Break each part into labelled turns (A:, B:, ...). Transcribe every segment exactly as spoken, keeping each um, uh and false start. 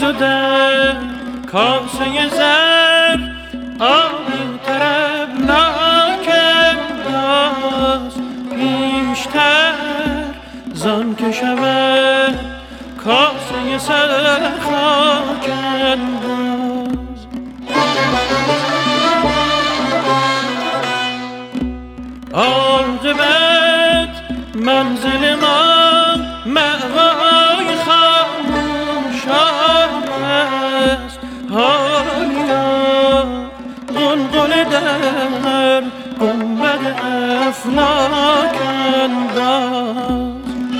A: خیز و در کاسه زر آب طربناک انداز، پیشتر زان که شود کاسه سر خاک انداز. عاقبت منزل ما مأوای خاموشان است، حالیا غلغله در گنبد افلاک انداز.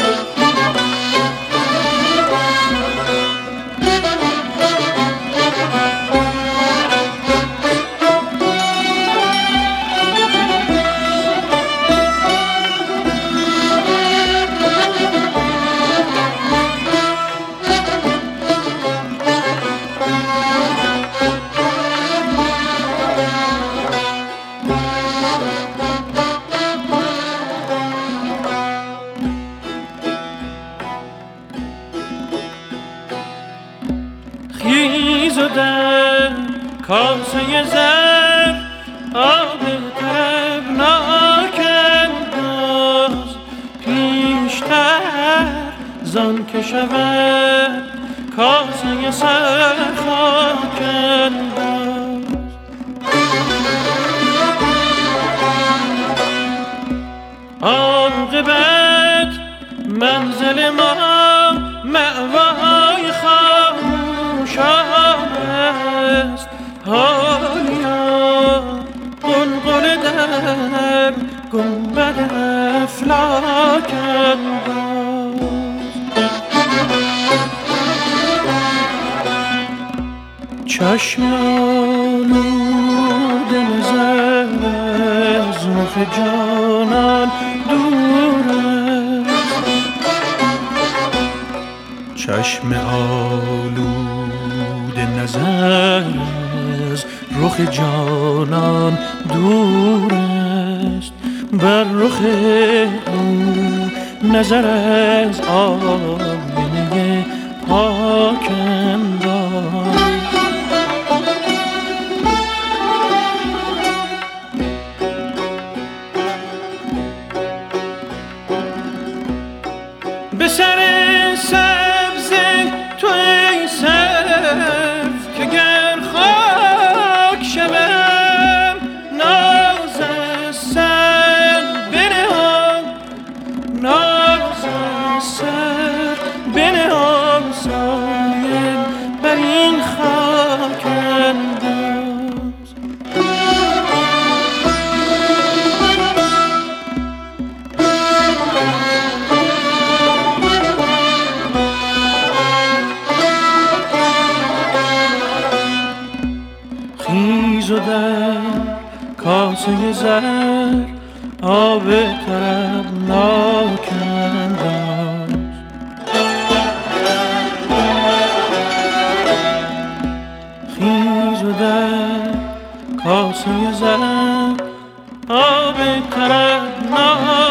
A: خیز و در کاسه زر آب طربناک انداز، پیشتر زان که شود کاسه سر خاک انداز. عاقبت منزل ما مأوای خاموشان است، حالیا غلغله در گنبد افلاک انداز. چشم آلوده نظر از رخ جانان دور است، چشم آلوده نظر از رخ جانان دور است، بر رخ او نظر از آینه پاک انداز. به سر سبز تو ای سرف که گر خاک شوم، ناز از سر بنهان، ناز از سر بنهان، سایه بر این خاک انداز. خیز و در کاسه زر آب طربناک انداز، خیز و در کاسه زر آب طربناک